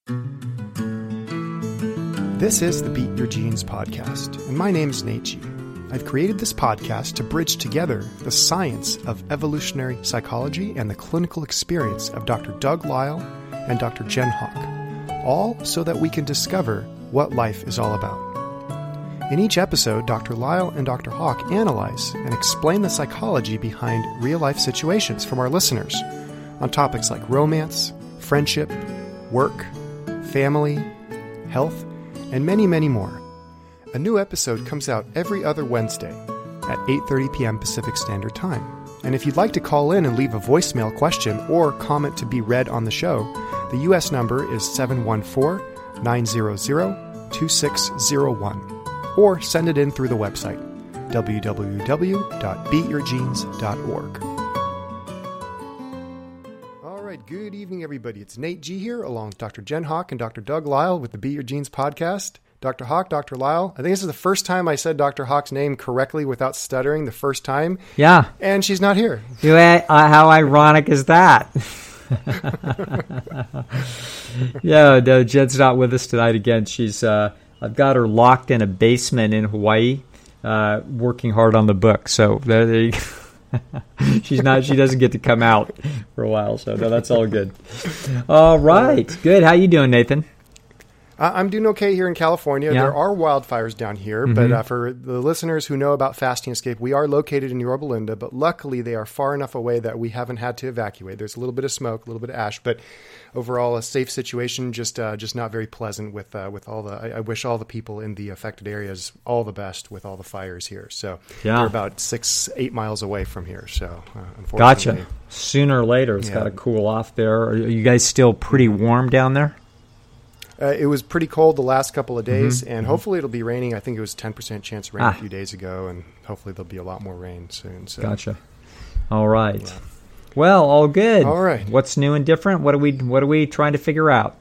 This is the Beat Your Genes podcast, and my name is Nate G. I've created this podcast to bridge together the science of evolutionary psychology and the clinical experience of Dr. Doug Lisle and Dr. Jen Hawk, all so that we can discover what life is all about. In each episode, Dr. Lisle and Dr. Hawk analyze and explain the psychology behind real-life situations from our listeners on topics like romance, friendship, work, family, health, and many, many more. A new episode comes out every other Wednesday at 8:30 p.m. Pacific Standard Time. And if you'd like to call in and leave a voicemail question or comment to be read on the show, the U.S. number is 714-900-2601. Or send it in through the website, www.beatyourgenes.org. Good evening, everybody. It's Nate G here, along with Dr. Jen Hawk and Dr. Doug Lisle with the Beat Your Genes podcast. Dr. Hawk, Dr. Lisle, I think this is the first time I said Dr. Hawk's name correctly without stuttering the first time. Yeah. And she's not here. How ironic is that? Yeah, no, Jen's not with us tonight again. She's I've got her locked in a basement in Hawaii, working hard on the book. So there you go. She doesn't get to come out for a while, so no, that's all good. All right, good. How you doing, Nathan? I'm doing okay here in California. Yeah. There are wildfires down here, but for the listeners who know about Fasting Escape, we are located in Yorba Linda, but luckily they are far enough away that we haven't had to evacuate. There's a little bit of smoke, a little bit of ash, but overall a safe situation, just not very pleasant with all the, I wish all the people in the affected areas all the best with all the fires here. So We're about 6-8 miles away from here. So unfortunately. Gotcha. Sooner or later, it's got to cool off there. Are you guys still pretty warm down there? It was pretty cold the last couple of days, and hopefully it'll be raining. I think it was 10% chance of rain a few days ago, and hopefully there'll be a lot more rain soon. So. Gotcha. All right. Yeah. Well, all good. All right. What's new and different? What are we trying to figure out?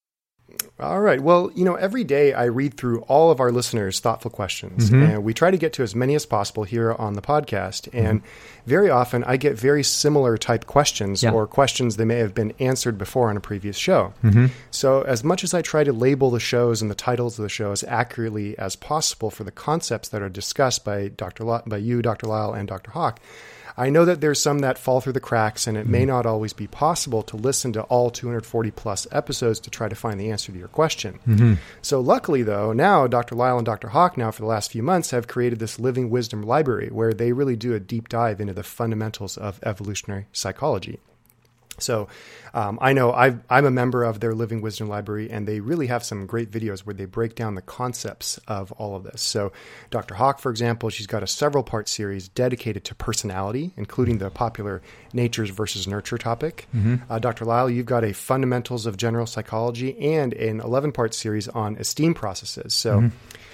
All right. Well, every day I read through all of our listeners' thoughtful questions, and we try to get to as many as possible here on the podcast. And very often I get very similar type questions or questions that may have been answered before on a previous show. So as much as I try to label the shows and the titles of the show as accurately as possible for the concepts that are discussed by you, Dr. Lisle, and Dr. Hawk, I know that there's some that fall through the cracks, and it may not always be possible to listen to all 240 plus episodes to try to find the answer to your question. So luckily, though, now Dr. Lisle and Dr. Hawk now for the last few months have created this Living Wisdom Library where they really do a deep dive into the fundamentals of evolutionary psychology. So I know I'm a member of their Living Wisdom Library, and they really have some great videos where they break down the concepts of all of this. So Dr. Hawk, for example, she's got a several-part series dedicated to personality, including the popular natures versus nurture topic. Dr. Lisle, you've got a fundamentals of general psychology and an 11-part series on esteem processes. So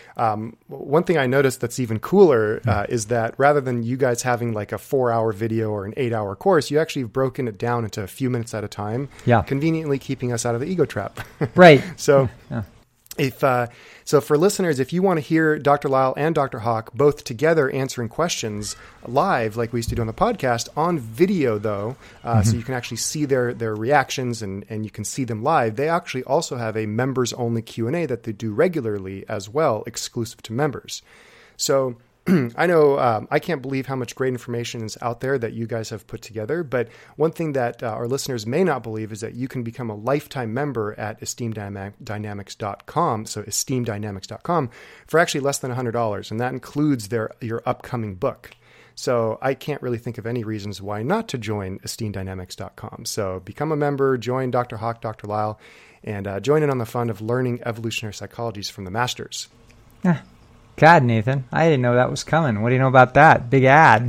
one thing I noticed that's even cooler is that rather than you guys having like a 4-hour video or an 8-hour course, you actually have broken it down into a few minutes at a time, conveniently keeping us out of the ego trap. Right. So so for listeners, if you want to hear Dr. Lisle and Dr. Hawk both together answering questions live, like we used to do on the podcast, on video though, so you can actually see their reactions and you can see them live, they actually also have a members-only Q&A that they do regularly as well, exclusive to members. So I know I can't believe how much great information is out there that you guys have put together, but one thing that our listeners may not believe is that you can become a lifetime member at esteemdynamics.com, so esteemdynamics.com, for actually less than $100, and that includes your upcoming book. So I can't really think of any reasons why not to join esteemdynamics.com. So become a member, join Dr. Hawk, Dr. Lisle, and join in on the fun of learning evolutionary psychologies from the masters. Yeah. God, Nathan, I didn't know that was coming. What do you know about that? Big ad.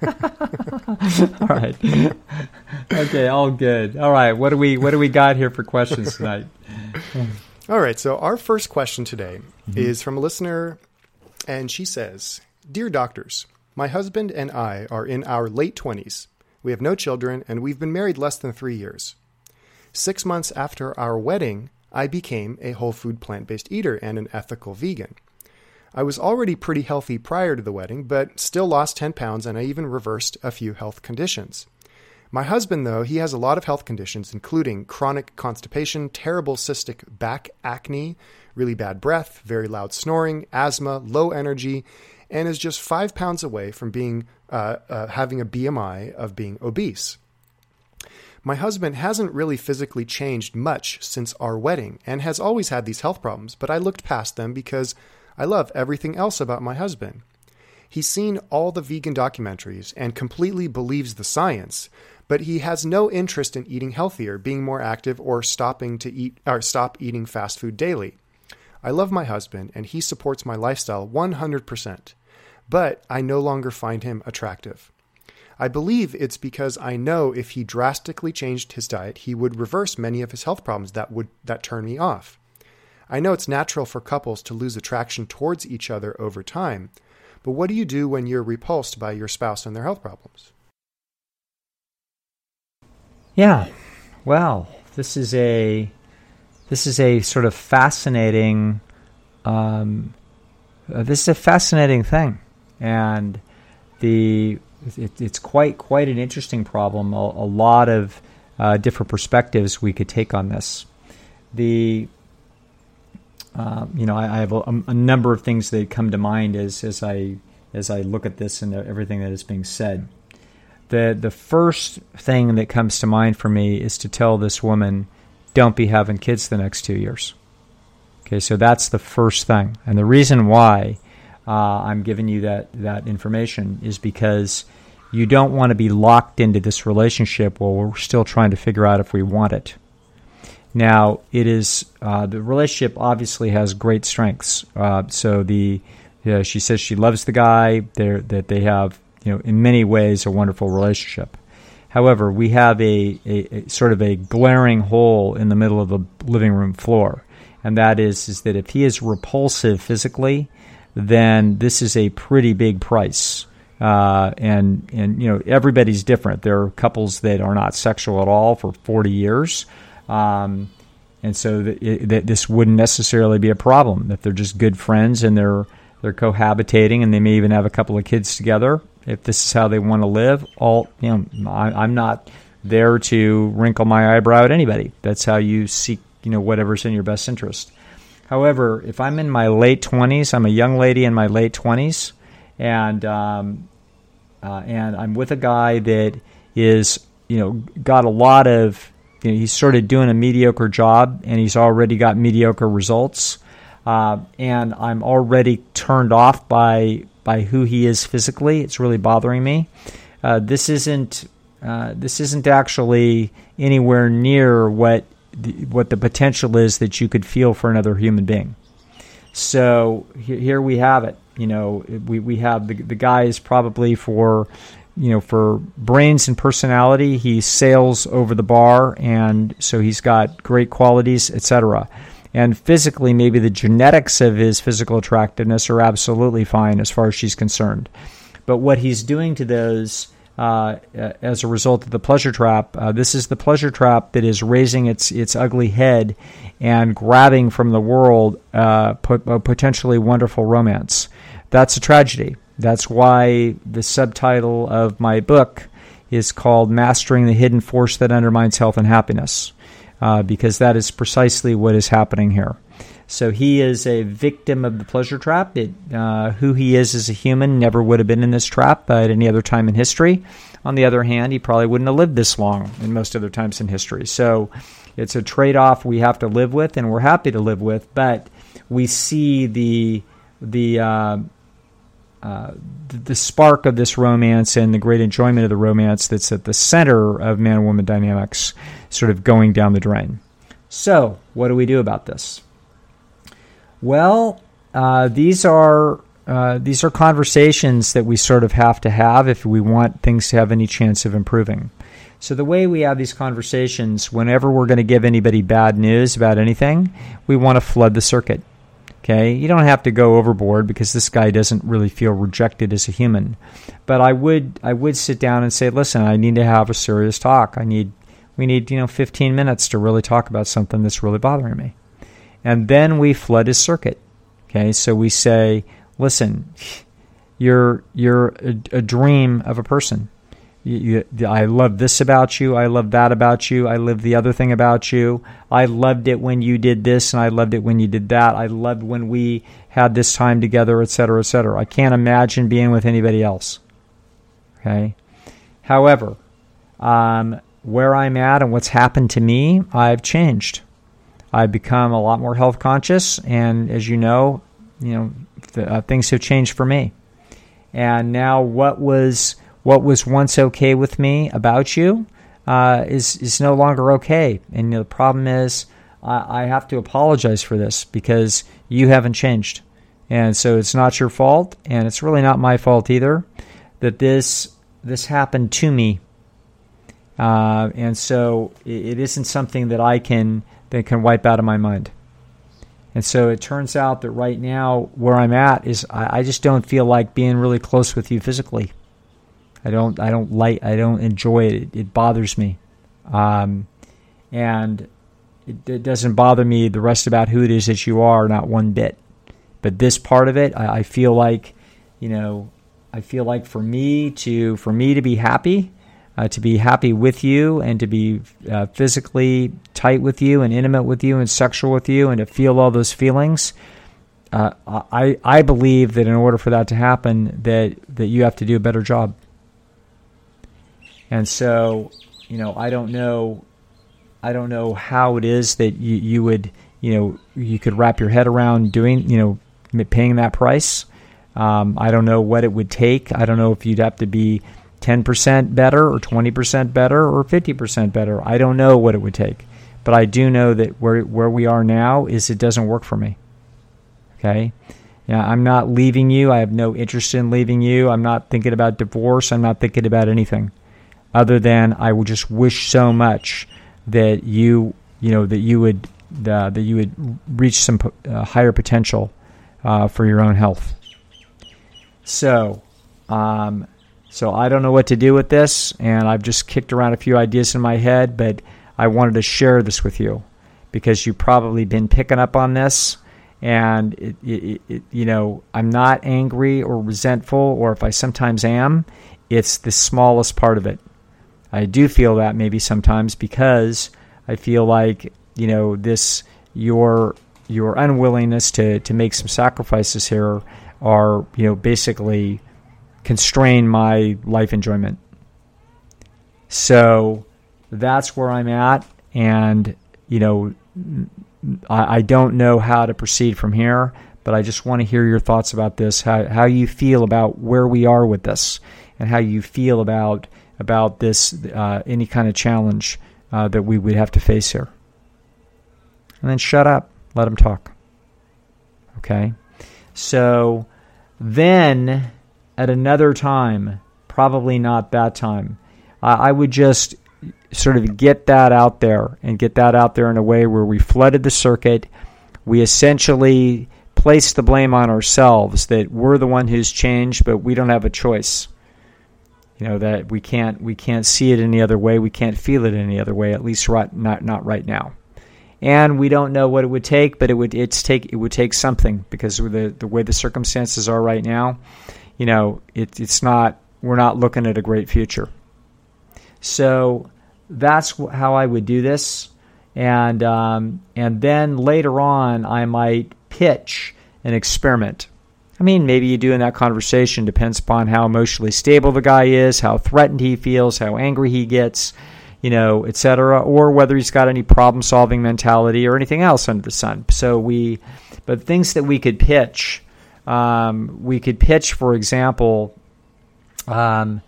All right. Okay, all good. All right, what do we got here for questions tonight? All right, so our first question today is from a listener, and she says, "Dear doctors, my husband and I are in our late 20s. We have no children, and we've been married less than 3 years. 6 months after our wedding, I became a whole food plant-based eater and an ethical vegan. I was already pretty healthy prior to the wedding, but still lost 10 pounds and I even reversed a few health conditions. My husband, though, he has a lot of health conditions, including chronic constipation, terrible cystic back acne, really bad breath, very loud snoring, asthma, low energy, and is just 5 pounds away from being having a BMI of being obese. My husband hasn't really physically changed much since our wedding and has always had these health problems, but I looked past them because I love everything else about my husband. He's seen all the vegan documentaries and completely believes the science, but he has no interest in eating healthier, being more active, or stop eating fast food daily. I love my husband, and he supports my lifestyle 100%, but I no longer find him attractive. I believe it's because I know if he drastically changed his diet, he would reverse many of his health problems that turn me off. I know it's natural for couples to lose attraction towards each other over time, but what do you do when you're repulsed by your spouse and their health problems? Yeah, well, this is a sort of fascinating. This is a fascinating thing, and it's quite an interesting problem. A lot of different perspectives we could take on this. I have a number of things that come to mind as I look at this and everything that is being said. The first thing that comes to mind for me is to tell this woman, don't be having kids the next 2 years. Okay, so that's the first thing. And the reason why I'm giving you that information is because you don't want to be locked into this relationship while we're still trying to figure out if we want it. Now, it is the relationship obviously has great strengths. She says she loves the guy. That they have, in many ways, a wonderful relationship. However, we have a sort of a glaring hole in the middle of the living room floor, and that is that if he is repulsive physically, then this is a pretty big price. And everybody's different. There are couples that are not sexual at all for 40 years. And so this wouldn't necessarily be a problem if they're just good friends and they're cohabitating and they may even have a couple of kids together. If this is how they want to live, I'm not there to wrinkle my eyebrow at anybody. That's how you seek, whatever's in your best interest. However, if I'm in my late 20s, I'm a young lady in my late 20s, and I'm with a guy that is, got a lot of. He's sort of doing a mediocre job, and he's already got mediocre results. And I'm already turned off by who he is physically. It's really bothering me. This isn't actually anywhere near what the potential is that you could feel for another human being. So here we have it. We have the guy is probably for brains and personality, he sails over the bar, and so he's got great qualities, etc. And physically, maybe the genetics of his physical attractiveness are absolutely fine as far as she's concerned. But what he's doing to those as a result of the pleasure trap, this is the pleasure trap that is raising its ugly head and grabbing from the world a potentially wonderful romance. That's a tragedy. That's why the subtitle of my book is called Mastering the Hidden Force That Undermines Health and Happiness, because that is precisely what is happening here. So he is a victim of the pleasure trap. Who he is as a human never would have been in this trap at any other time in history. On the other hand, he probably wouldn't have lived this long in most other times in history. So it's a trade-off we have to live with, and we're happy to live with, but we see the spark of this romance and the great enjoyment of the romance that's at the center of man and woman dynamics sort of going down the drain. So what do we do about this? Well, these are conversations that we sort of have to have if we want things to have any chance of improving. So the way we have these conversations, whenever we're going to give anybody bad news about anything, we want to flood the circuit. Okay, you don't have to go overboard because this guy doesn't really feel rejected as a human. But I would sit down and say, listen, I need to have a serious talk. We need 15 minutes to really talk about something that's really bothering me. And then we flood his circuit. Okay, so we say, listen, you're a dream of a person. I love this about you. I love that about you. I love the other thing about you. I loved it when you did this, and I loved it when you did that. I loved when we had this time together, et cetera, et cetera. I can't imagine being with anybody else. Okay? However, where I'm at and what's happened to me, I've changed. I've become a lot more health conscious, and as you know, things have changed for me. And now what was once okay with me about you is no longer okay. And the problem is I have to apologize for this because you haven't changed. And so it's not your fault, and it's really not my fault either that this happened to me. And so it isn't something that I can wipe out of my mind. And so it turns out that right now where I'm at is I just don't feel like being really close with you physically. I don't enjoy it. It bothers me. And it doesn't bother me the rest about who it is that you are, not one bit. But this part of it, I feel like, for me to be happy, with you, and to be physically tight with you and intimate with you and sexual with you, and to feel all those feelings, I believe that in order for that to happen, that you have to do a better job. And so, I don't know how it is that you would, you could wrap your head around doing, paying that price. I don't know what it would take. I don't know if you'd have to be 10% better or 20% better or 50% better. I don't know what it would take. But I do know that where we are now is it doesn't work for me. Okay? Yeah, I'm not leaving you. I have no interest in leaving you. I'm not thinking about divorce. I'm not thinking about anything other than I would just wish so much that you would reach some higher potential for your own health. So I don't know what to do with this, and I've just kicked around a few ideas in my head, but I wanted to share this with you because you've probably been picking up on this, and I'm not angry or resentful, or if I sometimes am, it's the smallest part of it. I do feel that maybe sometimes because I feel like, your unwillingness to make some sacrifices here are, basically constrain my life enjoyment. So that's where I'm at, and I don't know how to proceed from here, but I just want to hear your thoughts about this, how you feel about where we are with this, and how you feel about this, any kind of challenge that we would have to face here. And then shut up, let them talk. Okay? So then at another time, probably not that time, I would just sort of get that out there in a way where we flooded the circuit. We essentially placed the blame on ourselves that we're the one who's changed, but we don't have a choice. That we can't see it any other way. We can't feel it any other way, at least not right now. And we don't know what it would take, but it would take something, because the way the circumstances are right now, it's not. We're not looking at a great future. So that's how I would do this, and then later on I might pitch an experiment. I mean, maybe you do in that conversation, depends upon how emotionally stable the guy is, how threatened he feels, how angry he gets, etc., or whether he's got any problem-solving mentality or anything else under the sun. But things that we could pitch, for example, an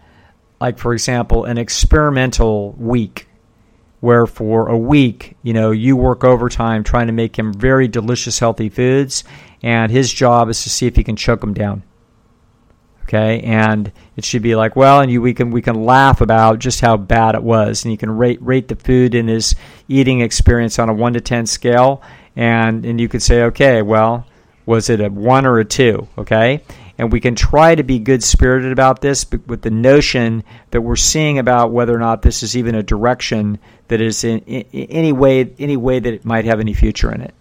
experimental week, where for a week, you work overtime trying to make him very delicious, healthy foods, and his job is to see if he can choke them down. Okay, and it should be like, well, and we can laugh about just how bad it was, and you can rate the food in his eating experience on a 1 to 10 scale, and you could say, okay, well, was it a 1 or a 2? Okay, and we can try to be good-spirited about this, but with the notion that we're seeing about whether or not this is even a direction that is in any way that it might have any future in it.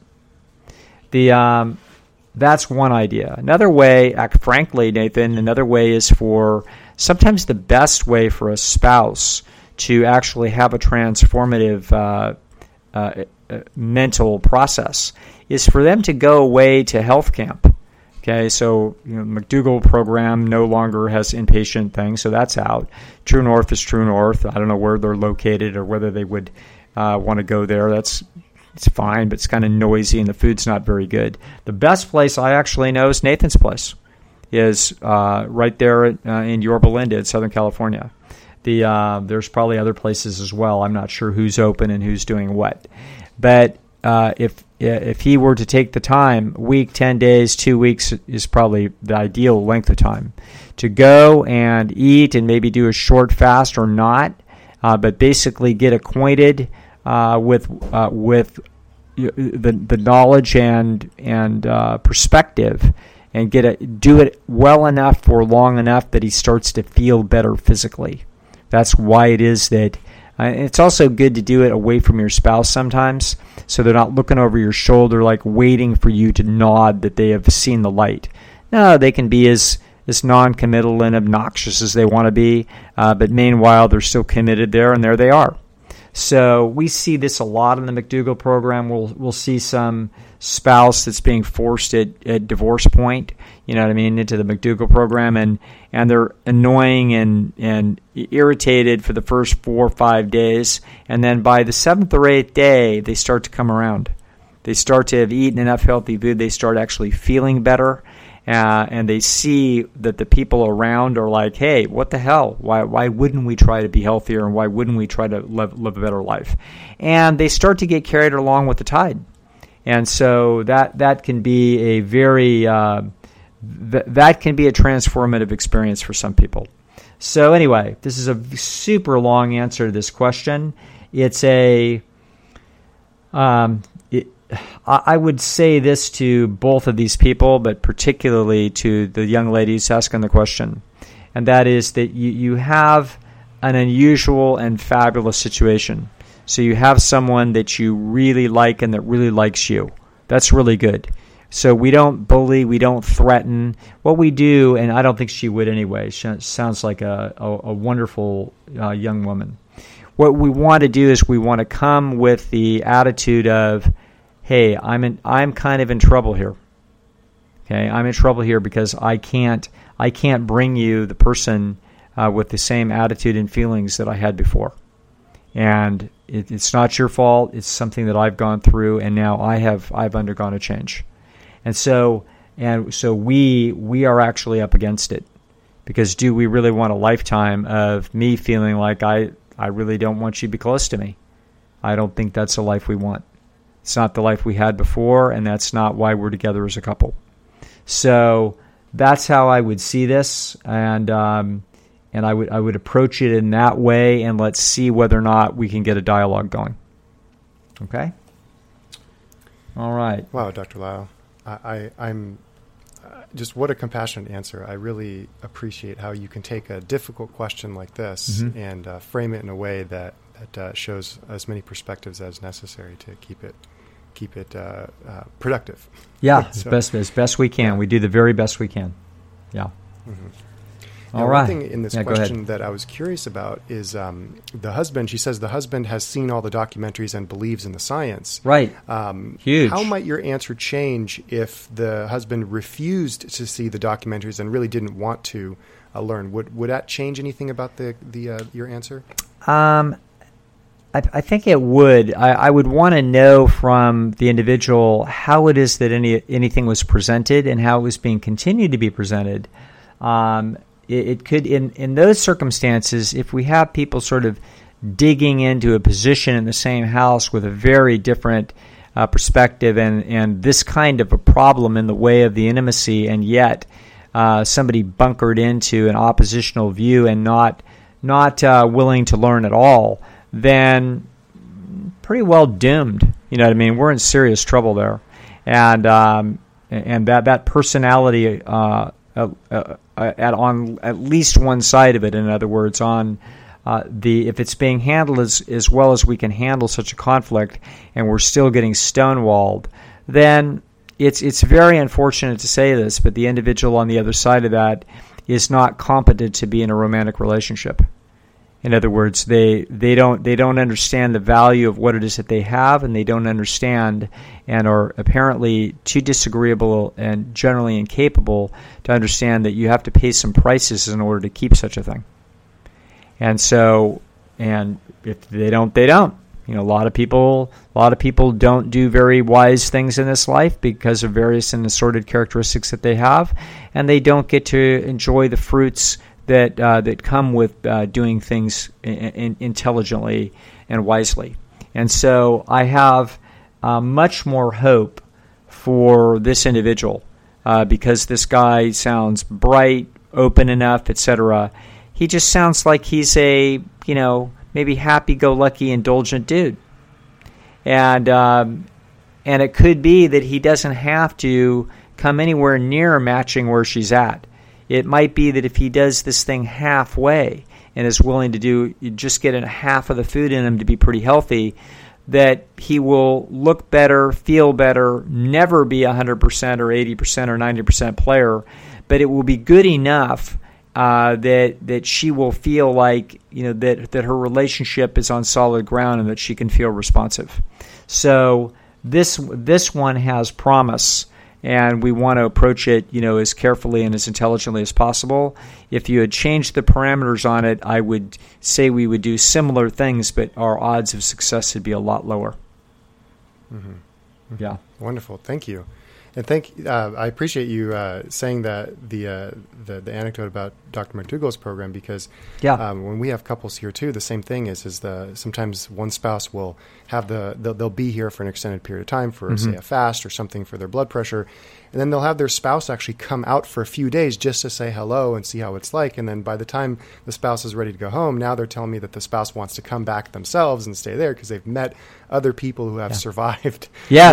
That's one idea. Another way, frankly, Nathan, is for sometimes the best way for a spouse to actually have a transformative mental process is for them to go away to health camp. Okay, so McDougall program no longer has inpatient things, so that's out. True North is True North. I don't know where they're located or whether they would want to go there. It's fine, but it's kind of noisy and the food's not very good. The best place I actually know is Nathan's Place. Is right there in Yorba Linda in Southern California. There's probably other places as well. I'm not sure who's open and who's doing what. But if he were to take the time, week, 10 days, 2 weeks is probably the ideal length of time to go and eat and maybe do a short fast or not, but basically get acquainted with the knowledge and perspective, and do it well enough for long enough that he starts to feel better physically. That's why it is that it's also good to do it away from your spouse sometimes, so they're not looking over your shoulder like waiting for you to nod that they have seen the light. No, they can be as non-committal and obnoxious as they want to be, but meanwhile they're still committed there, and there they are. So we see this a lot in the McDougall program. We'll see some spouse that's being forced at divorce point, into the McDougall program, and they're annoying and irritated for the first 4 or 5 days, and then by the 7th or 8th day, they start to come around. They start to have eaten enough healthy food. They start actually feeling better, and they see that the people around are like, hey, what the hell? Why wouldn't we try to be healthier, and why wouldn't we try to live a better life? And they start to get carried along with the tide. And so that can be a very that can be a transformative experience for some people. So anyway, this is a super long answer to this question. It's I would say this to both of these people, but particularly to the young ladies asking the question, and that is that you have an unusual and fabulous situation. So you have someone that you really like and that really likes you. That's really good. So we don't bully, we don't threaten. What we do, and I don't think she would anyway, she sounds like a wonderful young woman. What we want to do is we want to come with the attitude of, hey, I'm kind of in trouble here. Okay, I'm in trouble here because I can't bring you the person with the same attitude and feelings that I had before. And it's not your fault. It's something that I've gone through, and now I've undergone a change. And so we are actually up against it, because do we really want a lifetime of me feeling like I really don't want you to be close to me? I don't think that's a life we want. It's not the life we had before, and that's not why we're together as a couple. So that's how I would see this, and I would approach it in that way, and let's see whether or not we can get a dialogue going. Okay? All right. Wow, Dr. Lisle. I'm just what a compassionate answer. I really appreciate how you can take a difficult question like this and frame it in a way that shows as many perspectives as necessary to keep it productive. Yeah, so, as best we can. Yeah. We do the very best we can. Yeah. Mm-hmm. All right. One thing in this question that I was curious about is the husband. She says the husband has seen all the documentaries and believes in the science. Right. Huge. How might your answer change if the husband refused to see the documentaries and really didn't want to learn? Would that change anything about your answer? I think it would. I would want to know from the individual how it is that anything was presented and how it was being continued to be presented. It could, in those circumstances, if we have people sort of digging into a position in the same house with a very different perspective and this kind of a problem in the way of the intimacy, and yet somebody bunkered into an oppositional view and not willing to learn at all, then pretty well doomed. You know what I mean? We're in serious trouble there, and that personality on at least one side of it. In other words, on if it's being handled as well as we can handle such a conflict, and we're still getting stonewalled, then it's very unfortunate to say this, but the individual on the other side of that is not competent to be in a romantic relationship. In other words, they don't understand the value of what it is that they have, and they don't understand and are apparently too disagreeable and generally incapable to understand that you have to pay some prices in order to keep such a thing. And so, and if they don't, they don't. You know, a lot of people don't do very wise things in this life because of various and assorted characteristics that they have, and they don't get to enjoy the fruits that come with doing things intelligently and wisely. And so I have much more hope for this individual because this guy sounds bright, open enough, etc. He just sounds like he's a, maybe happy-go-lucky, indulgent dude. And it could be that he doesn't have to come anywhere near matching where she's at. It might be that if he does this thing halfway and is willing to just get half of the food in him to be pretty healthy, that he will look better, feel better, never be 100% or 80% or 90% player, but it will be good enough that she will feel like that her relationship is on solid ground and that she can feel responsive. So this one has promise, and we want to approach it as carefully and as intelligently as possible. If you had changed the parameters on it, I would say we would do similar things, but our odds of success would be a lot lower. Mm-hmm. Yeah, wonderful. Thank you. And I appreciate you saying that the anecdote about Dr. McDougall's program, because when we have couples here too, the same thing is sometimes one spouse will have they'll be here for an extended period of time for say a fast or something for their blood pressure, and then they'll have their spouse actually come out for a few days just to say hello and see how it's like, and then by the time the spouse is ready to go home, now they're telling me that the spouse wants to come back themselves and stay there because they've met other people who have survived,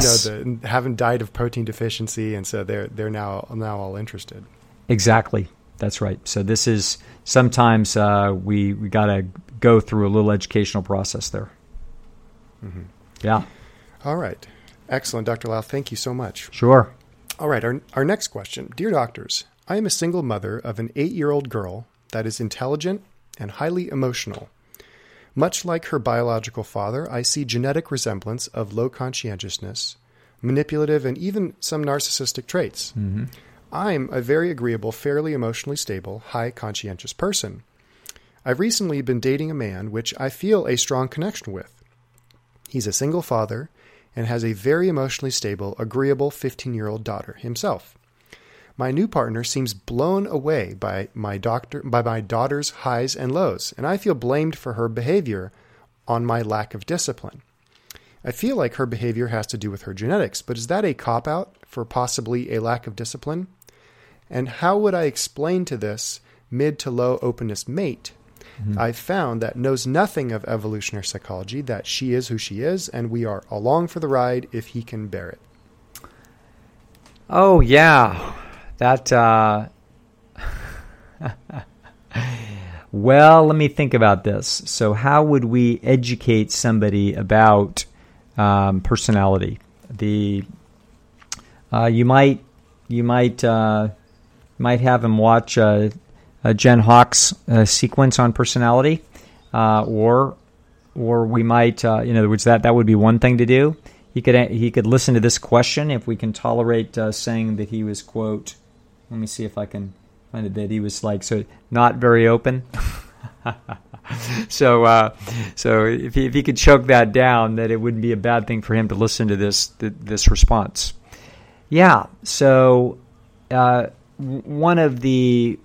haven't died of protein deficiency, and so they're now all interested. Exactly, that's right. So this is sometimes we got to go through a little educational process there. Mm-hmm. Yeah. All right. Excellent, Dr. Lau. Thank you so much. Sure. All right. Our next question. Dear doctors, I am a single mother of an 8-year-old girl that is intelligent and highly emotional. Much like her biological father, I see genetic resemblance of low conscientiousness, manipulative, and even some narcissistic traits. Mm-hmm. I'm a very agreeable, fairly emotionally stable, high conscientious person. I've recently been dating a man which I feel a strong connection with. He's a single father and has a very emotionally stable, agreeable 15-year-old daughter himself. My new partner seems blown away by my daughter's highs and lows, and I feel blamed for her behavior on my lack of discipline. I feel like her behavior has to do with her genetics, but is that a cop-out for possibly a lack of discipline? And how would I explain to this mid to low openness mate I've found that knows nothing of evolutionary psychology, that she is who she is, and we are along for the ride if he can bear it? Oh, yeah. That, well, let me think about this. So how would we educate somebody about personality? You might have him watch Jen Hawk's sequence on personality, or we might, in other words, that would be one thing to do. He could listen to this question if we can tolerate saying that he was, quote, let me see if I can find it, that he was not very open. So if he could choke that down, that it wouldn't be a bad thing for him to listen to this response. Yeah. So one of the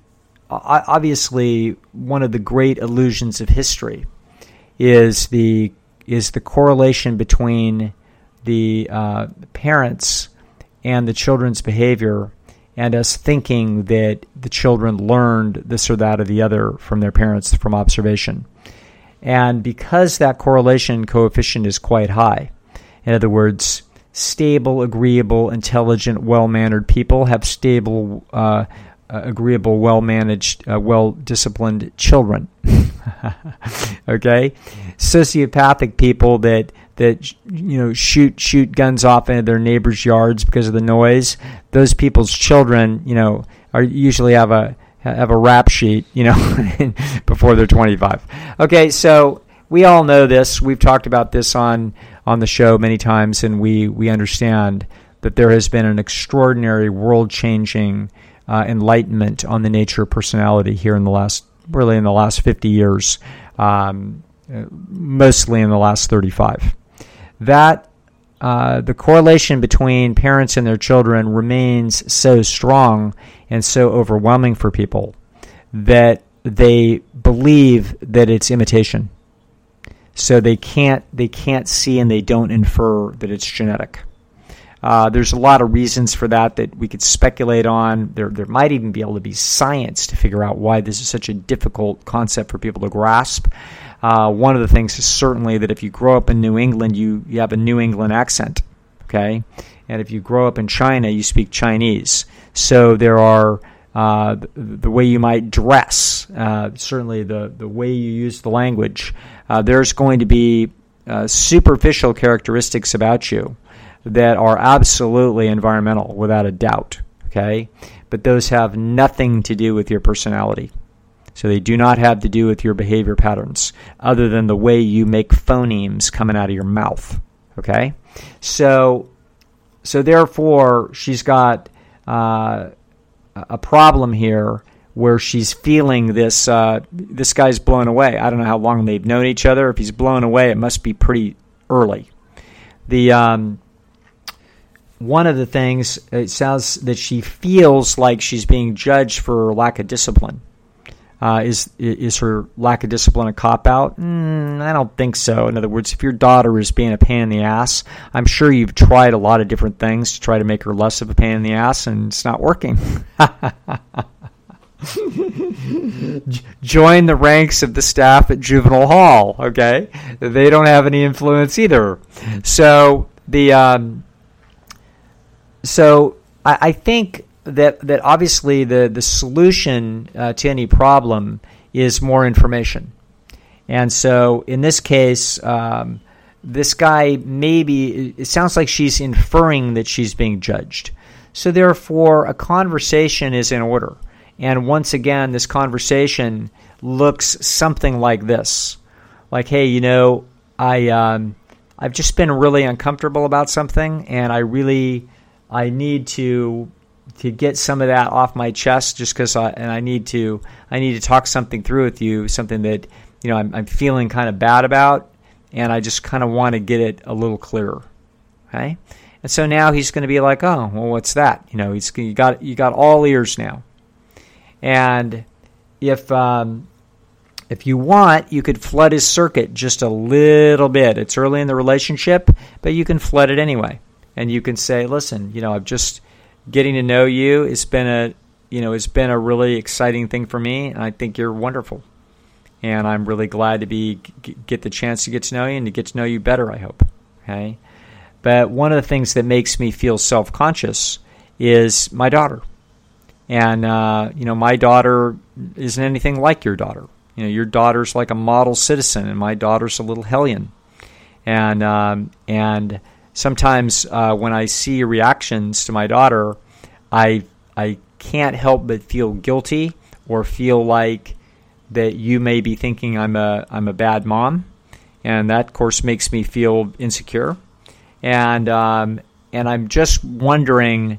great illusions of history is the correlation between the parents and the children's behavior, and us thinking that the children learned this or that or the other from their parents from observation. And because that correlation coefficient is quite high, in other words, stable, agreeable, intelligent, well-mannered people have stable, agreeable, well-managed, well-disciplined children. Okay? Sociopathic people that shoot guns off into their neighbors' yards because of the noise, those people's children, are usually have have a rap sheet, before they're 25. Okay, so we all know this. We've talked about this on the show many times, and we understand that there has been an extraordinary world-changing enlightenment on the nature of personality here in the last 50 years, mostly in the last 35. That the correlation between parents and their children remains so strong and so overwhelming for people that they believe that it's imitation. So they can't see and they don't infer that it's genetic. There's a lot of reasons for that we could speculate on. There might even be able to be science to figure out why this is such a difficult concept for people to grasp. One of the things is certainly that if you grow up in New England, you have a New England accent, okay? And if you grow up in China, you speak Chinese. So there are the way you might dress, certainly the way you use the language. There's going to be superficial characteristics about you that are absolutely environmental, without a doubt, okay? But those have nothing to do with your personality. So they do not have to do with your behavior patterns, other than the way you make phonemes coming out of your mouth, okay? So therefore, she's got a problem here where she's feeling this guy's blown away. I don't know how long they've known each other. If he's blown away, it must be pretty early. One of the things, it sounds that she feels like she's being judged for lack of discipline. Is her lack of discipline a cop-out? I don't think so. In other words, if your daughter is being a pain in the ass, I'm sure you've tried a lot of different things to try to make her less of a pain in the ass, and it's not working. Join the ranks of the staff at juvenile hall, okay? They don't have any influence either. So I think that obviously the solution to any problem is more information. And so in this case, this guy it sounds like she's inferring that she's being judged. So therefore, a conversation is in order. And once again, this conversation looks something like this. Like, hey, I've just been really uncomfortable about something, and I need to get some of that off my chest, just because I need to talk something through with you, something that I'm feeling kind of bad about, and I just kind of want to get it a little clearer. Okay, and so now he's going to be like, oh, well, what's that? You got all ears now, and if you want, you could flood his circuit just a little bit. It's early in the relationship, but you can flood it anyway. And you can say, listen, I'm just getting to know you. It's been a really exciting thing for me, and I think you're wonderful. And I'm really glad to get the chance to get to know you and to get to know you better, I hope. Okay? But one of the things that makes me feel self-conscious is my daughter. And, my daughter isn't anything like your daughter. Your daughter's like a model citizen, and my daughter's a little hellion. And sometimes when I see reactions to my daughter, I can't help but feel guilty or feel like that you may be thinking I'm a bad mom, and that of course makes me feel insecure. And I'm just wondering,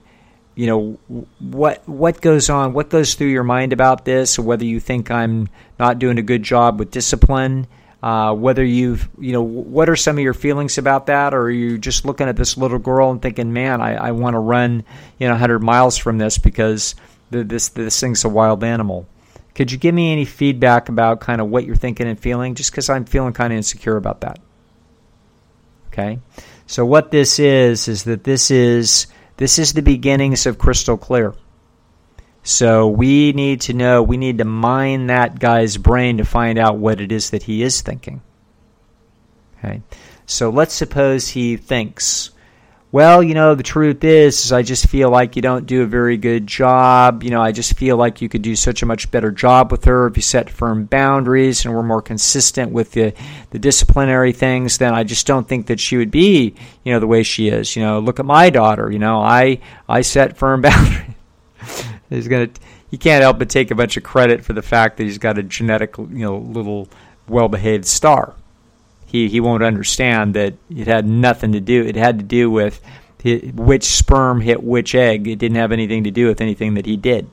what goes on, what goes through your mind about this, or whether you think I'm not doing a good job with discipline. Whether what are some of your feelings about that, or are you just looking at this little girl and thinking, man, I want to run 100 miles from this because this thing's a wild animal. Could you give me any feedback about kind of what you're thinking and feeling, just because I'm feeling kind of insecure about that? Okay, so what this is that this is the beginnings of crystal clear. So we need to mine that guy's brain to find out what it is that he is thinking. Okay. So let's suppose he thinks, well, the truth is I just feel like you don't do a very good job. I just feel like you could do such a much better job with her if you set firm boundaries and were more consistent with the disciplinary things. Then I just don't think that she would be, the way she is. Look at my daughter. I set firm boundaries. he can't help but take a bunch of credit for the fact that he's got a genetic, little well-behaved star. He won't understand that it had nothing to do. It had to do with which sperm hit which egg. It didn't have anything to do with anything that he did.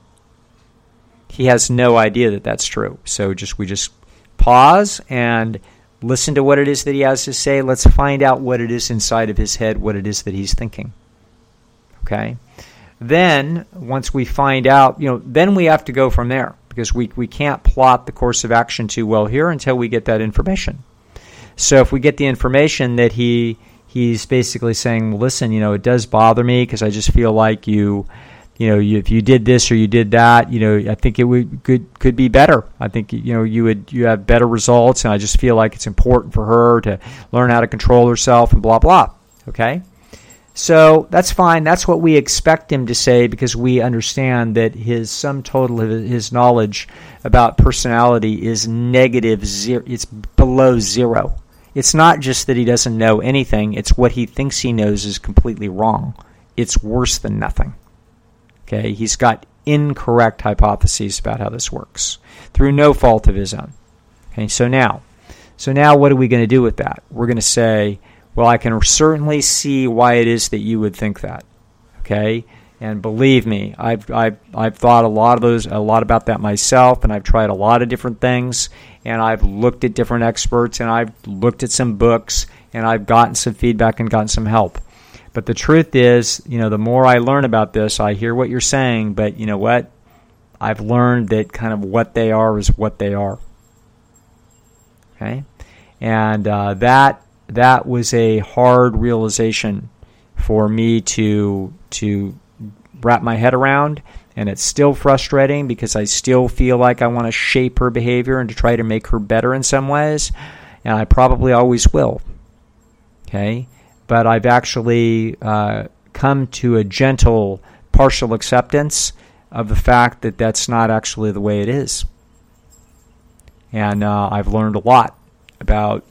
He has no idea that that's true. So we just pause and listen to what it is that he has to say. Let's find out what it is inside of his head, what it is that he's thinking. Okay? Then, once we find out, then we have to go from there, because we can't plot the course of action too well here until we get that information. So if we get the information that he's basically saying, well, listen, it does bother me because I just feel like if you did this or you did that, I think it could be better. I think you have better results, and I just feel like it's important for her to learn how to control herself and blah blah. Okay, so that's fine. That's what we expect him to say, because we understand that his sum total of his knowledge about personality is negative zero. It's below zero. It's not just that he doesn't know anything. It's what he thinks he knows is completely wrong. It's worse than nothing. Okay, he's got incorrect hypotheses about how this works through no fault of his own. Okay, so now what are we going to do with that? We're going to say, well, I can certainly see why it is that you would think that. Okay, and believe me, I've thought a lot about that myself, and I've tried a lot of different things, and I've looked at different experts, and I've looked at some books, and I've gotten some feedback and gotten some help. But the truth is, the more I learn about this, I hear what you're saying, but you know what? I've learned that kind of what they are is what they are. Okay? And that was a hard realization for me to wrap my head around, and it's still frustrating because I still feel like I want to shape her behavior and to try to make her better in some ways, and I probably always will. Okay? But I've actually come to a gentle, partial acceptance of the fact that that's not actually the way it is. And I've learned a lot about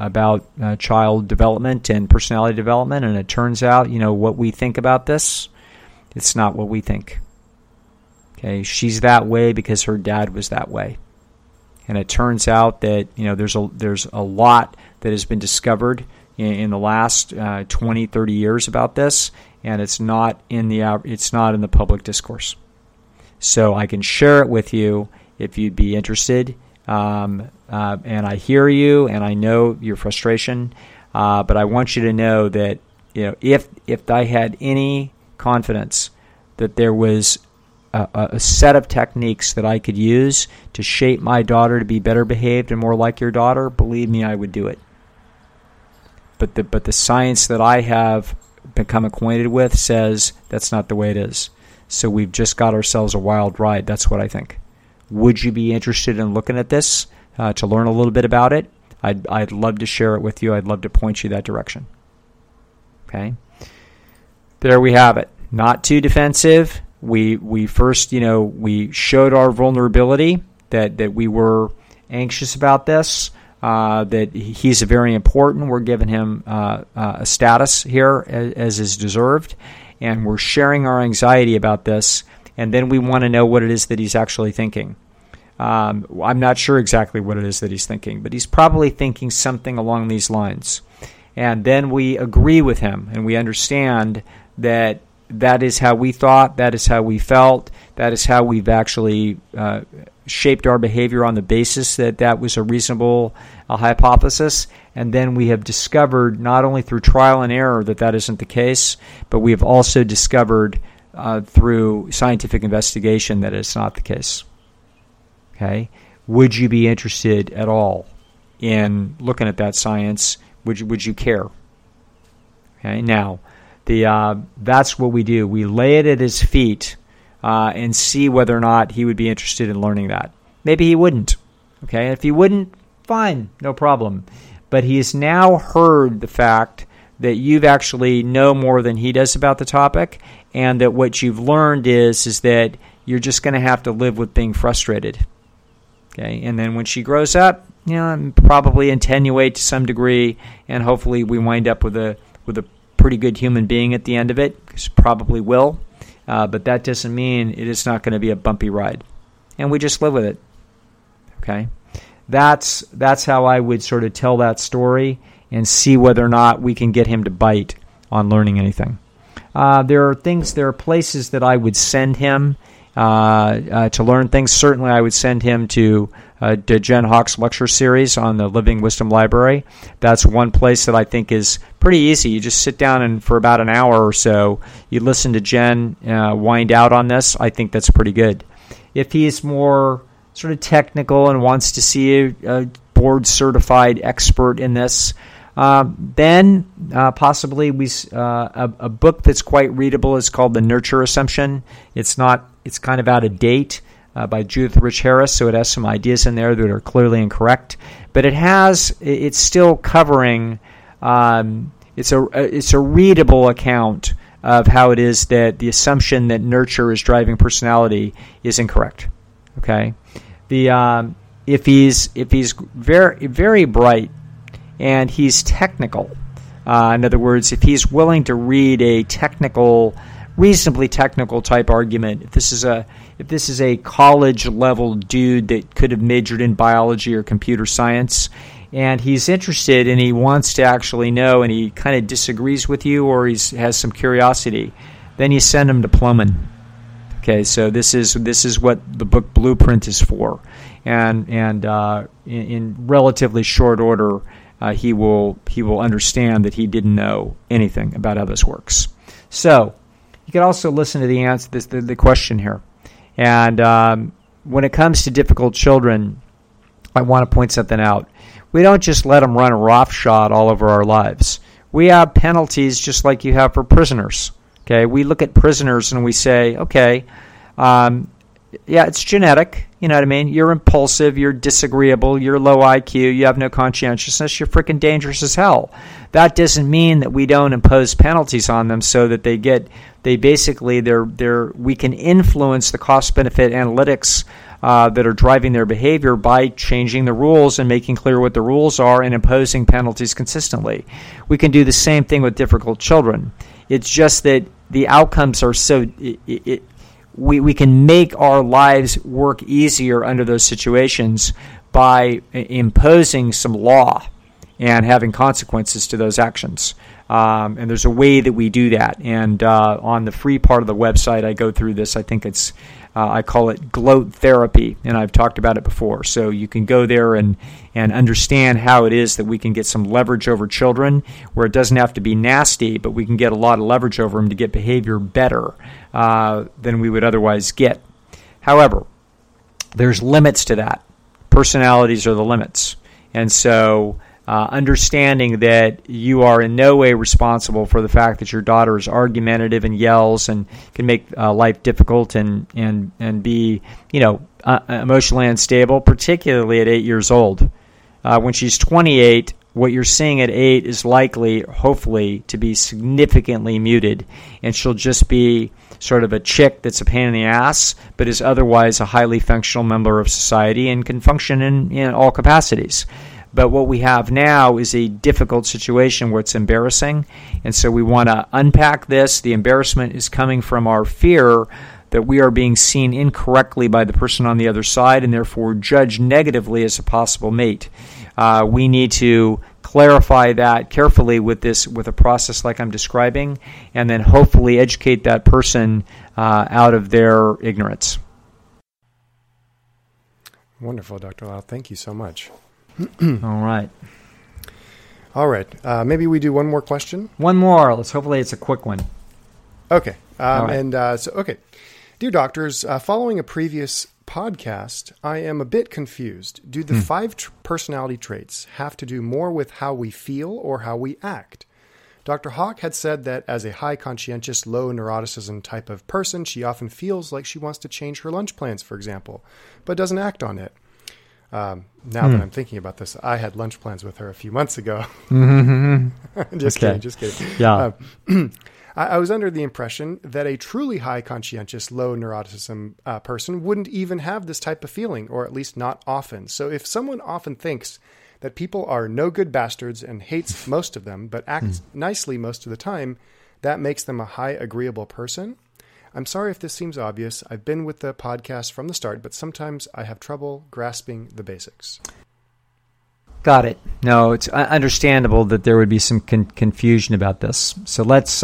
child development and personality development, and it turns out, what we think about this, it's not what we think. Okay, she's that way because her dad was that way. And it turns out that, there's a lot that has been discovered in the last 20, 30 years about this, and it's not in the public discourse. So I can share it with you if you'd be interested. And I hear you, and I know your frustration, but I want you to know that if I had any confidence that there was a set of techniques that I could use to shape my daughter to be better behaved and more like your daughter, believe me, I would do it. But the science that I have become acquainted with says that's not the way it is. So we've just got ourselves a wild ride. That's what I think. Would you be interested in looking at this to learn a little bit about it? I'd love to share it with you. I'd love to point you that direction. Okay. There we have it. Not too defensive. We first, we showed our vulnerability that we were anxious about this. That he's very important. We're giving him a status here as is deserved, and we're sharing our anxiety about this, and then we want to know what it is that he's actually thinking. I'm not sure exactly what it is that he's thinking, but he's probably thinking something along these lines. And then we agree with him, and we understand that that is how we thought, that is how we felt, that is how we've actually shaped our behavior on the basis that was a reasonable hypothesis. And then we have discovered, not only through trial and error, that isn't the case, but we have also discovered through scientific investigation that it's not the case. Okay? Would you be interested at all in looking at that science? Would you care? Okay? Now, that's what we do. We lay it at his feet and see whether or not he would be interested in learning that. Maybe he wouldn't. Okay, if he wouldn't, fine, no problem. But he has now heard the fact that you've actually know more than he does about the topic, and that what you've learned is that you're just going to have to live with being frustrated. Okay, and then when she grows up, probably attenuate to some degree, and hopefully we wind up with a pretty good human being at the end of it, because probably will. but that doesn't mean it is not going to be a bumpy ride. And we just live with it. Okay? That's how I would sort of tell that story and see whether or not we can get him to bite on learning anything. There are places that I would send him to learn things. Certainly, I would send him to Jen Hawk's lecture series on the Living Wisdom Library. That's one place that I think is pretty easy. You just sit down and for about an hour or so, you listen to Jen wind out on this. I think that's pretty good. If he's more sort of technical and wants to see a board-certified expert in this, then possibly a book that's quite readable is called The Nurture Assumption. It's kind of out of date by Judith Rich Harris, so it has some ideas in there that are clearly incorrect. But it's still covering. It's a readable account of how it is that the assumption that nurture is driving personality is incorrect. Okay, if he's very very bright and he's technical, in other words, if he's willing to read a reasonably technical type argument, if this is a college level dude that could have majored in biology or computer science, and he's interested and he wants to actually know, and he kind of disagrees with you or he has some curiosity, then you send him to Plowman. Okay, so this is what the book Blueprint is for, and in relatively short order, he will understand that he didn't know anything about how this works. So you can also listen to the answer, the question here, and when it comes to difficult children, I want to point something out. We don't just let them run a roughshod all over our lives. We have penalties just like you have for prisoners. Okay, we look at prisoners and we say, okay, yeah, it's genetic. You know what I mean? You're impulsive, you're disagreeable, you're low IQ, you have no conscientiousness, you're freaking dangerous as hell. That doesn't mean that we don't impose penalties on them so that we can influence the cost-benefit analytics that are driving their behavior by changing the rules and making clear what the rules are and imposing penalties consistently. We can do the same thing with difficult children. It's just that the outcomes are so... We can make our lives work easier under those situations by imposing some law and having consequences to those actions. And there's a way that we do that. And on the free part of the website, I go through this. I think I call it gloat therapy, and I've talked about it before. So you can go there and understand how it is that we can get some leverage over children where it doesn't have to be nasty, but we can get a lot of leverage over them to get behavior better than we would otherwise get. However, there's limits to that. Personalities are the limits. And so understanding that you are in no way responsible for the fact that your daughter is argumentative and yells and can make life difficult and be, emotionally unstable, particularly at 8 years old. When she's 28, what you're seeing at 8 is likely, hopefully, to be significantly muted, and she'll just be sort of a chick that's a pain in the ass, but is otherwise a highly functional member of society and can function in all capacities. But what we have now is a difficult situation where it's embarrassing, and so we want to unpack this. The embarrassment is coming from our fear that we are being seen incorrectly by the person on the other side and therefore judged negatively as a possible mate. We need to clarify that carefully with a process like I'm describing, and then hopefully educate that person out of their ignorance. Wonderful, Dr. Lau. Thank you so much. All right. Maybe we do one more question. One more. Hopefully it's a quick one. Okay. Right. Okay. Dear doctors, following a previous podcast, I am a bit confused. Do the 5 personality traits have to do more with how we feel or how we act? Dr. Hawk had said that as a high conscientious, low neuroticism type of person, she often feels like she wants to change her lunch plans, for example, but doesn't act on it. Now that I'm thinking about this, I had lunch plans with her a few months ago. Just kidding. Yeah. I was under the impression that a truly high conscientious, low neuroticism person wouldn't even have this type of feeling, or at least not often. So if someone often thinks that people are no good bastards and hates most of them, but acts nicely most of the time, that makes them a high agreeable person. I'm sorry if this seems obvious. I've been with the podcast from the start, but sometimes I have trouble grasping the basics. Got it. No, it's understandable that there would be some confusion about this. So let's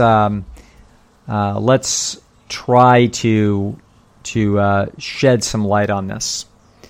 try to shed some light on this.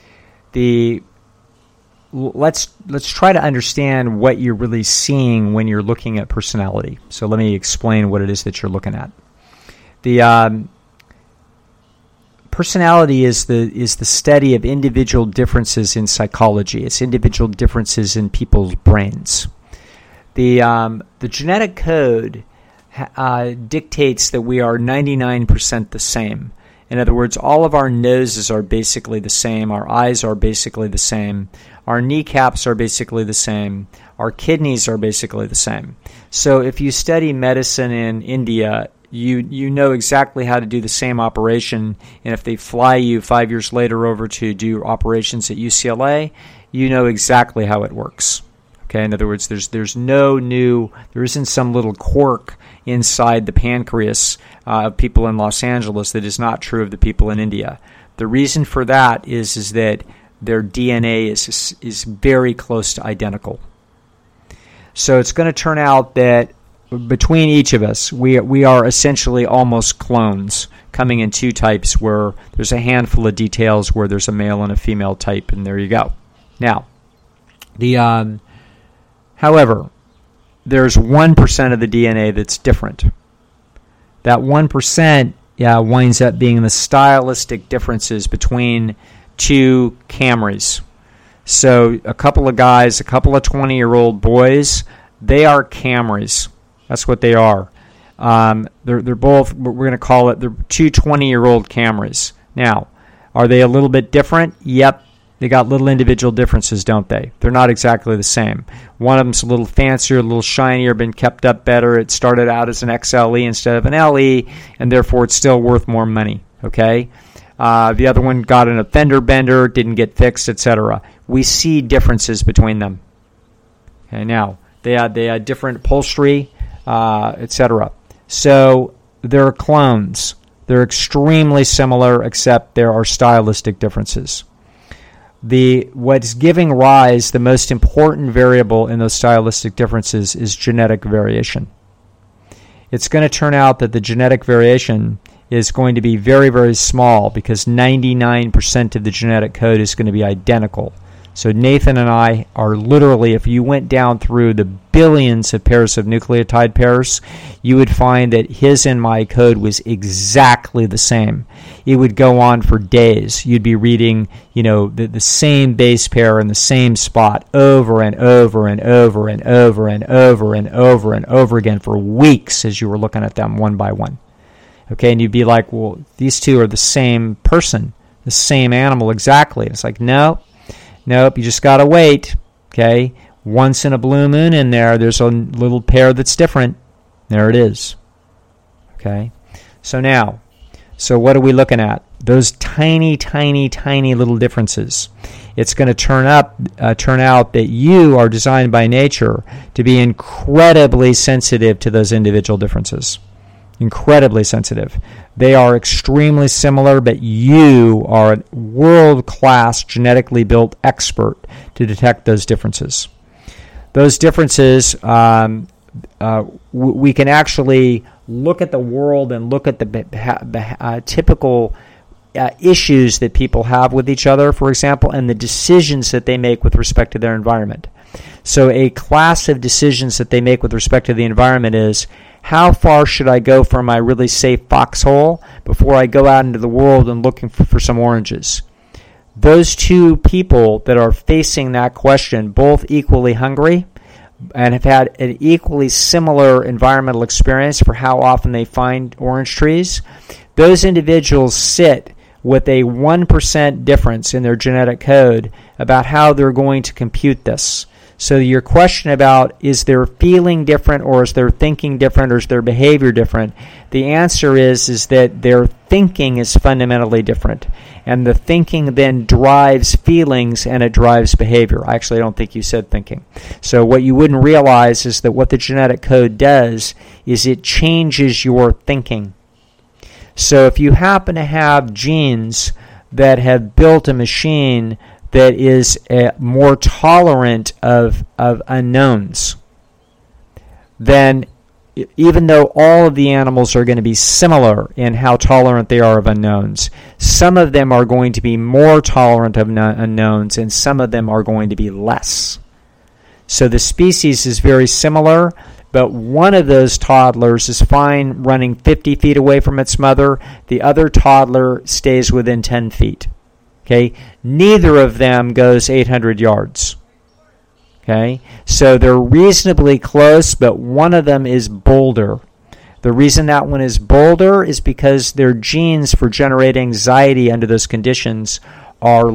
Let's try to understand what you're really seeing when you're looking at personality. So let me explain what it is that you're looking at. The personality is the study of individual differences in psychology. It's individual differences in people's brains. The genetic code dictates that we are 99% the same. In other words, all of our noses are basically the same. Our eyes are basically the same. Our kneecaps are basically the same. Our kidneys are basically the same. So if you study medicine in India, you know exactly how to do the same operation. And if they fly you 5 years later over to do operations at UCLA, you know exactly how it works. Okay, in other words, there isn't some little quirk inside the pancreas of people in Los Angeles that is not true of the people in India. The reason for that is that their DNA is very close to identical. So it's going to turn out that between each of us, we are essentially almost clones, coming in two types where there's a handful of details where there's a male and a female type, and there you go. Now, however, there's 1% of the DNA that's different. That 1% winds up being the stylistic differences between two Camrys. So a couple of guys, a couple of 20-year-old boys, they are Camrys. That's what they are. They're both, we're going to call it, they're two 20-year-old Camrys. Now, are they a little bit different? Yep. They got little individual differences, don't they? They're not exactly the same. One of them's a little fancier, a little shinier, been kept up better. It started out as an XLE instead of an LE, and therefore it's still worth more money, okay? The other one got an fender bender, didn't get fixed, etc. We see differences between them. Okay, now, they had different upholstery, etc. So they're clones. They're extremely similar, except there are stylistic differences. What's giving rise, the most important variable in those stylistic differences is genetic variation. It's going to turn out that the genetic variation is going to be very, very small because 99% of the genetic code is going to be identical. So Nathan and I are literally, if you went down through the billions of pairs of nucleotide pairs, you would find that his and my code was exactly the same. It would go on for days. You'd be reading, the same base pair in the same spot over and over and over and over and over and over and over again for weeks as you were looking at them one by one. Okay, and you'd be like, well, these two are the same person, the same animal exactly. It's like, Nope, you just got to wait, okay? Once in a blue moon in there's a little pair that's different. There it is, okay? So what are we looking at? Those tiny, tiny, tiny little differences. It's going to turn out that you are designed by nature to be incredibly sensitive to those individual differences. Incredibly sensitive. They are extremely similar, but you are a world-class genetically built expert to detect those differences. Those differences, we can actually look at the world and look at the typical issues that people have with each other, for example, and the decisions that they make with respect to their environment. So a class of decisions that they make with respect to the environment is, how far should I go from my really safe foxhole before I go out into the world and looking for some oranges? Those two people that are facing that question, both equally hungry and have had an equally similar environmental experience for how often they find orange trees, those individuals sit with a 1% difference in their genetic code about how they're going to compute this. So your question about is their feeling different or is their thinking different or is their behavior different, the answer is that their thinking is fundamentally different. And the thinking then drives feelings and it drives behavior. Actually, I don't think you said thinking. So what you wouldn't realize is that what the genetic code does is it changes your thinking. So if you happen to have genes that have built a machine that is more tolerant of unknowns, then even though all of the animals are going to be similar in how tolerant they are of unknowns, some of them are going to be more tolerant of unknowns and some of them are going to be less. So the species is very similar, but one of those toddlers is fine running 50 feet away from its mother. The other toddler stays within 10 feet. Okay? Neither of them goes 800 yards. Okay? So they're reasonably close, but one of them is bolder. The reason that one is bolder is because their genes for generating anxiety under those conditions are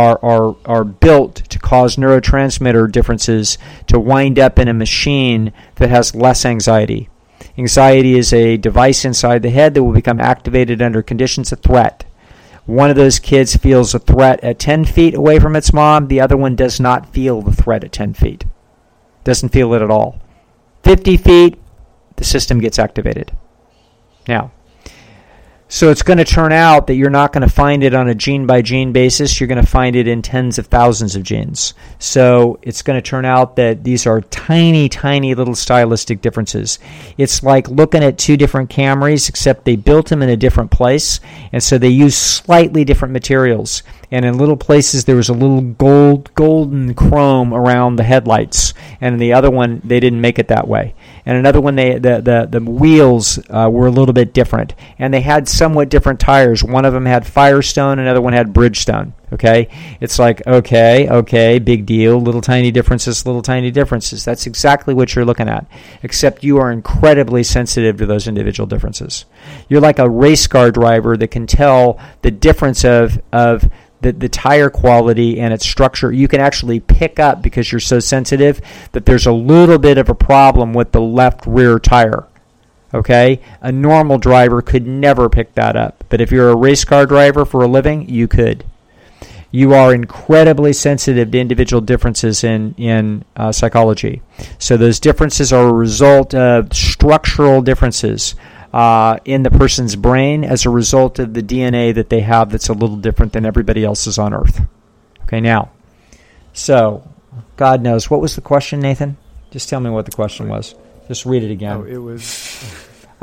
built to cause neurotransmitter differences to wind up in a machine that has less anxiety. Anxiety is a device inside the head that will become activated under conditions of threat. One of those kids feels a threat at 10 feet away from its mom. The other one does not feel the threat at 10 feet. Doesn't feel it at all. 50 feet, the system gets activated. Now, so it's going to turn out that you're not going to find it on a gene-by-gene basis. You're going to find it in tens of thousands of genes. So it's going to turn out that these are tiny, tiny little stylistic differences. It's like looking at two different Camrys, except they built them in a different place, and so they use slightly different materials. And in little places, there was a little golden chrome around the headlights. And in the other one, they didn't make it that way. And another one, the wheels were a little bit different. And they had somewhat different tires. One of them had Firestone, another one had Bridgestone. Okay? It's like, okay, big deal. Little tiny differences. That's exactly what you're looking at. Except you are incredibly sensitive to those individual differences. You're like a race car driver that can tell the difference of the tire quality and its structure. You can actually pick up, because you're so sensitive, that there's a little bit of a problem with the left rear tire. Okay? A normal driver could never pick that up. But if you're a race car driver for a living, you could. You are incredibly sensitive to individual differences in psychology. So those differences are a result of structural differences in the person's brain as a result of the DNA that they have that's a little different than everybody else's on Earth. Okay, now, so, God knows. What was the question, Nathan? Just tell me what the question was. Just read it again. Oh, it was...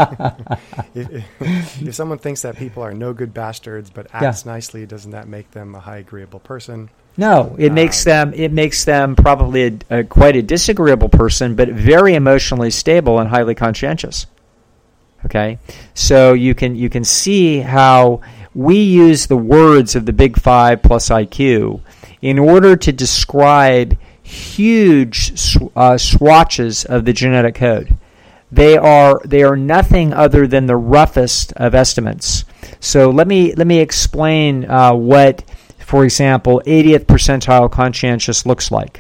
if someone thinks that people are no good bastards but acts nicely, doesn't that make them a high agreeable person? No, it makes them probably quite a disagreeable person, but very emotionally stable and highly conscientious. Okay, so you can see how we use the words of the Big Five plus IQ in order to describe huge swatches of the genetic code. They are nothing other than the roughest of estimates. So let me explain what, for example, 80th percentile conscientious looks like.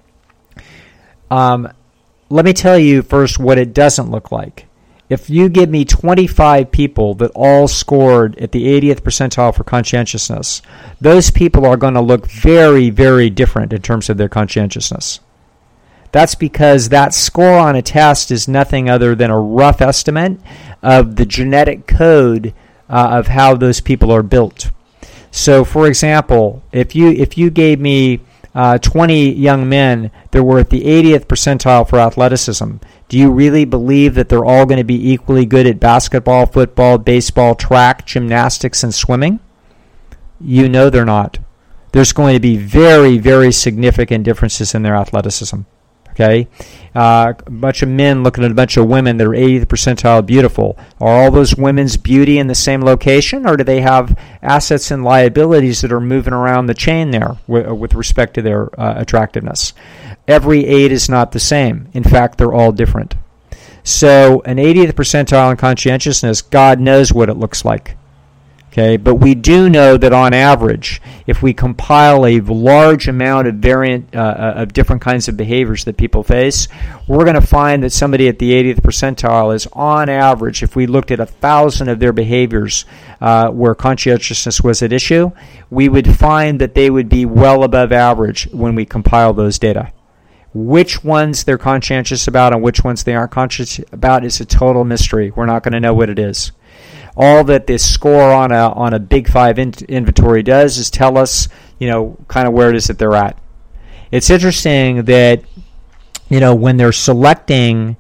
Let me tell you first what it doesn't look like. If you give me 25 people that all scored at the 80th percentile for conscientiousness, those people are going to look very, very different in terms of their conscientiousness. That's because that score on a test is nothing other than a rough estimate of the genetic code of how those people are built. So, for example, if you gave me 20 young men that were at the 80th percentile for athleticism, do you really believe that they're all going to be equally good at basketball, football, baseball, track, gymnastics, and swimming? You know they're not. There's going to be very, very significant differences in their athleticism. Okay? A bunch of men looking at a bunch of women that are 80th percentile beautiful. Are all those women's beauty in the same location, or do they have assets and liabilities that are moving around the chain there with respect to their attractiveness? Every 8 is not the same. In fact, they're all different. So an 80th percentile in conscientiousness, God knows what it looks like. Okay, but we do know that on average, if we compile a large amount of of different kinds of behaviors that people face, we're going to find that somebody at the 80th percentile is, on average, if we looked at 1,000 of their behaviors where conscientiousness was at issue, we would find that they would be well above average when we compile those data. Which ones they're conscientious about and which ones they aren't conscious about is a total mystery. We're not going to know what it is. all that this score on a Big Five inventory does is tell us, kind of where it is that they're at. It's interesting that, when they're selecting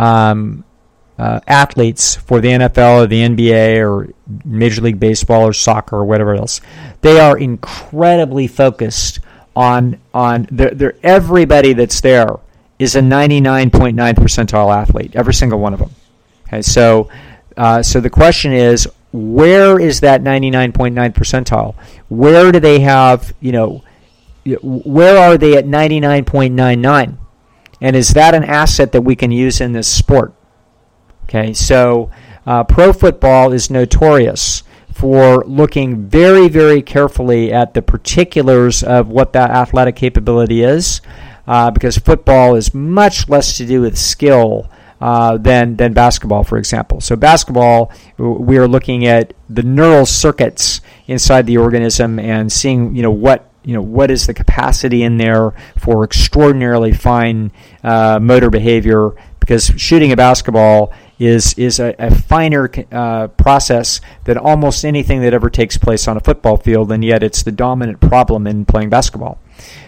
athletes for the NFL or the NBA or Major League Baseball or soccer or whatever else, they are incredibly focused on their everybody that's there is a 99.9 percentile athlete, every single one of them. Okay, so the question is, where is that 99.9 percentile? Where do they have, where are they at 99.99? And is that an asset that we can use in this sport? Okay, so pro football is notorious for looking very, very carefully at the particulars of what that athletic capability is, because football is much less to do with skill than basketball, for example. So basketball, we are looking at the neural circuits inside the organism and seeing, what is the capacity in there for extraordinarily fine motor behavior, because shooting a basketball is a finer process than almost anything that ever takes place on a football field, and yet it's the dominant problem in playing basketball.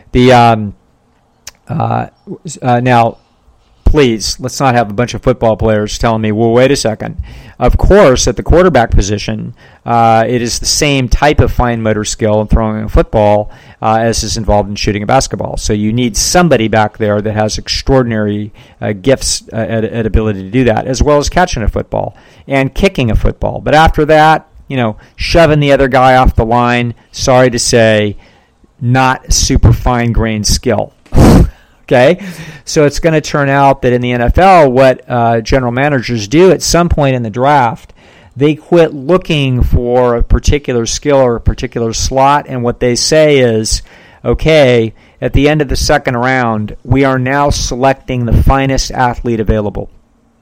Now, please, let's not have a bunch of football players telling me, well, wait a second. Of course, at the quarterback position, it is the same type of fine motor skill in throwing a football as is involved in shooting a basketball. So you need somebody back there that has extraordinary gifts at ability to do that, as well as catching a football and kicking a football. But after that, shoving the other guy off the line, sorry to say, not super fine-grained skill. Okay, so it's going to turn out that in the NFL, what general managers do at some point in the draft, they quit looking for a particular skill or a particular slot, and what they say is, okay, at the end of the second round, we are now selecting the finest athlete available.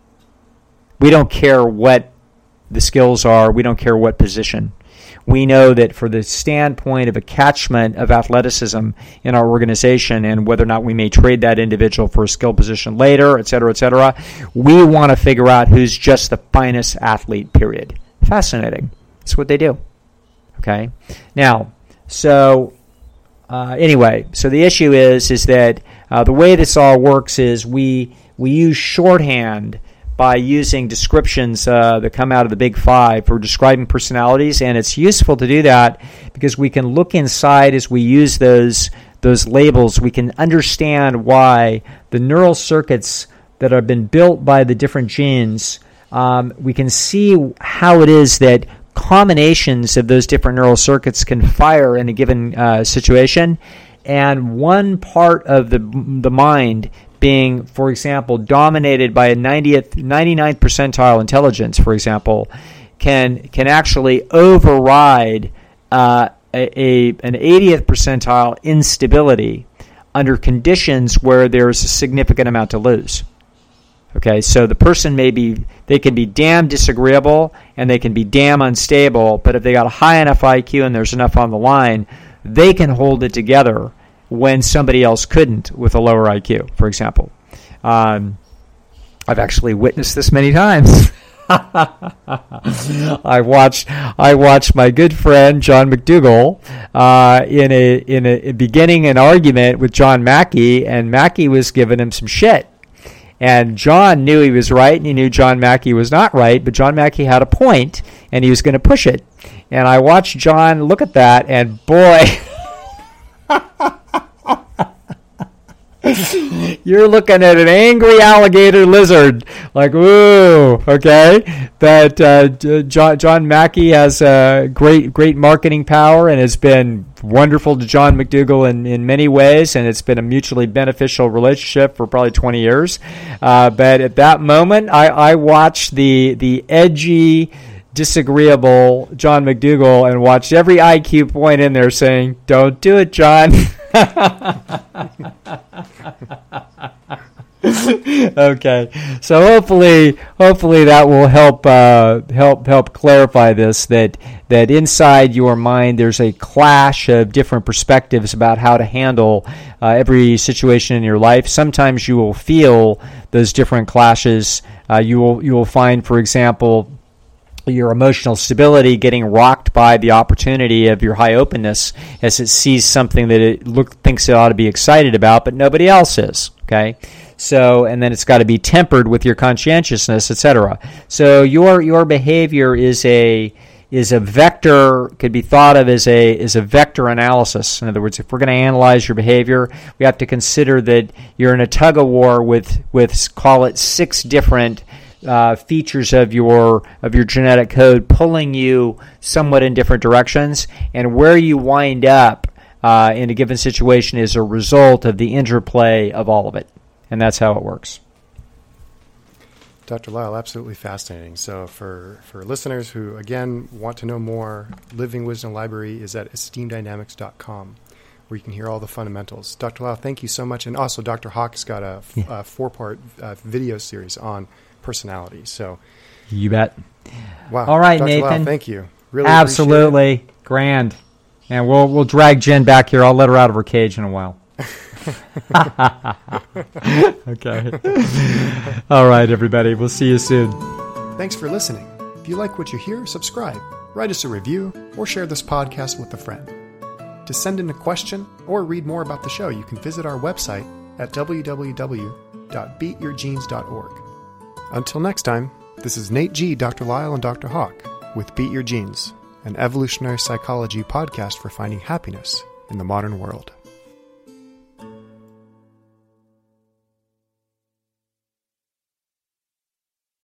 We don't care what the skills are. We don't care what position. We know that for the standpoint of a catchment of athleticism in our organization and whether or not we may trade that individual for a skill position later, et cetera, we want to figure out who's just the finest athlete, period. Fascinating. That's what they do. Okay? Now, so anyway, so the issue is that the way this all works is we use shorthand by using descriptions that come out of the Big Five for describing personalities, and it's useful to do that because we can look inside as we use those labels. We can understand why the neural circuits that have been built by the different genes, we can see how it is that combinations of those different neural circuits can fire in a given situation, and one part of the mind being, for example, dominated by a 99th percentile intelligence, for example, can actually override an 80th percentile instability under conditions where there's a significant amount to lose. Okay, so the person they can be damn disagreeable and they can be damn unstable, but if they got a high enough IQ and there's enough on the line, they can hold it together when somebody else couldn't with a lower IQ, for example. I've actually witnessed this many times. I watched my good friend John McDougall in a beginning an argument with John Mackey, and Mackey was giving him some shit. And John knew he was right, and he knew John Mackey was not right, but John Mackey had a point, and he was going to push it. And I watched John look at that, and boy... You're looking at an angry alligator lizard, like, woo, okay? That John Mackey has great marketing power and has been wonderful to John McDougall in many ways, and it's been a mutually beneficial relationship for probably 20 years. But at that moment, I watched the edgy, disagreeable John McDougall and watched every IQ point in there saying, don't do it, John. Okay, so hopefully that will help clarify this, that inside your mind there's a clash of different perspectives about how to handle every situation in your life. Sometimes you will feel those different clashes. You will find, for example, your emotional stability getting rocked by the opportunity of your high openness as it sees something that it thinks it ought to be excited about, but nobody else is. Okay, so and then it's got to be tempered with your conscientiousness, etc. So your behavior is a vector, could be thought of as a vector analysis. In other words, if we're going to analyze your behavior, we have to consider that you're in a tug of war with call it 6 different features of your genetic code pulling you somewhat in different directions, and where you wind up in a given situation is a result of the interplay of all of it, and that's how it works. Dr. Lisle, absolutely fascinating. So for listeners who, again, want to know more, Living Wisdom Library is at esteemdynamics.com, where you can hear all the fundamentals. Dr. Lisle, thank you so much. And also, Dr. Hawk's got a 4-part video series on personality. So, you bet. Wow. All right, Dr. Nathan. Lisle, thank you. Really absolutely. Appreciate it. Grand. And we'll drag Jen back here. I'll let her out of her cage in a while. Okay. All right, everybody. We'll see you soon. Thanks for listening. If you like what you hear, subscribe, write us a review, or share this podcast with a friend. To send in a question or read more about the show, you can visit our website at www.beatyourgenes.org. Until next time, this is Nate G., Dr. Lisle, and Dr. Hawk with Beat Your Genes, an evolutionary psychology podcast for finding happiness in the modern world.